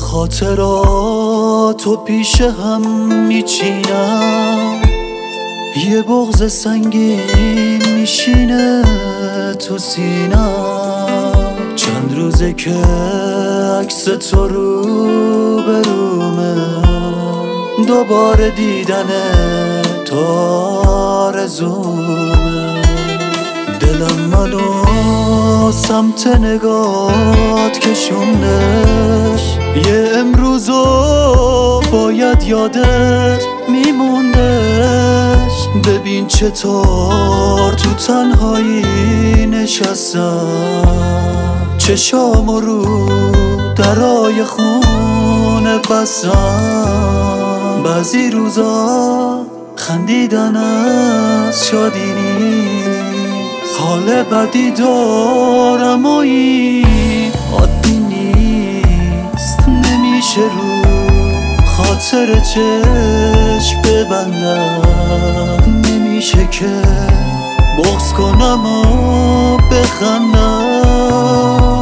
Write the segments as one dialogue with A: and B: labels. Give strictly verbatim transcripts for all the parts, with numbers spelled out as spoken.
A: خاطراتو پیش هم میچینم، یه بغض سنگین میشینه تو سینم. چند روزه که عکس تو رو برومه، دوباره دیدن تو آرزومه. دلم منو سمت نگات کشوندش، یه امروزو باید یادت میموندش. ببین چطور تو تنهایی نشستم، چشامو رو درای خونه بستم. بعضی روزا خندیدن از شادی نیست، حال بدی دارم و این عادی نیست. نمیشه رو خاطر چشم ببندم، نمیشه که بغض کنم و بخندم.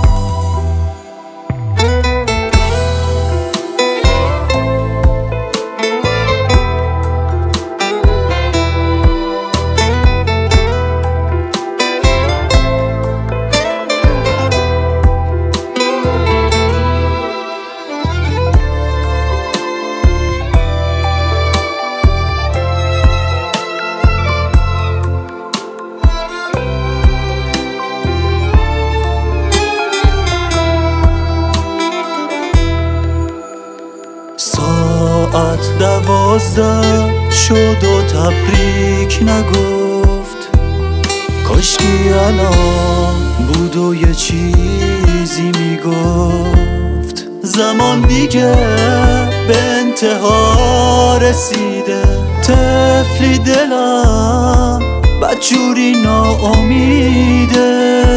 A: ساعت دوازده شد و تبریک نگفت، کاشکی الان بود و یه چیزی میگفت. زمان دیگه به انتها رسیده، طفلی دلم بدجوری ناامیده.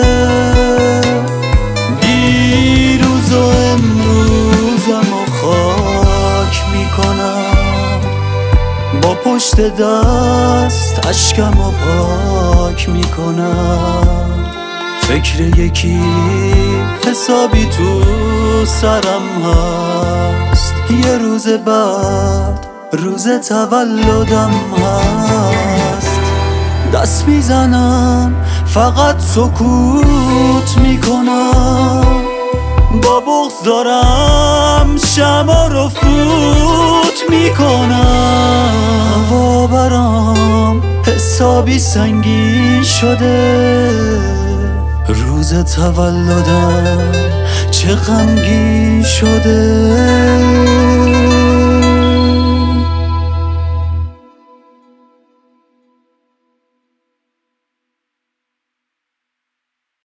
A: دیروز و امروزم و خاک میکنم، با پشت دست اشکم و پاک میکنم. فکر یکی حسابی تو سرم هست، یه روز بعد روز تولدم هست. دست میزنم فقط سکوت میکنم، با بغض دارم شمع رو فوت میکنم. هوا برام حسابی سنگین شده، روز تولدم چه غمگین شده.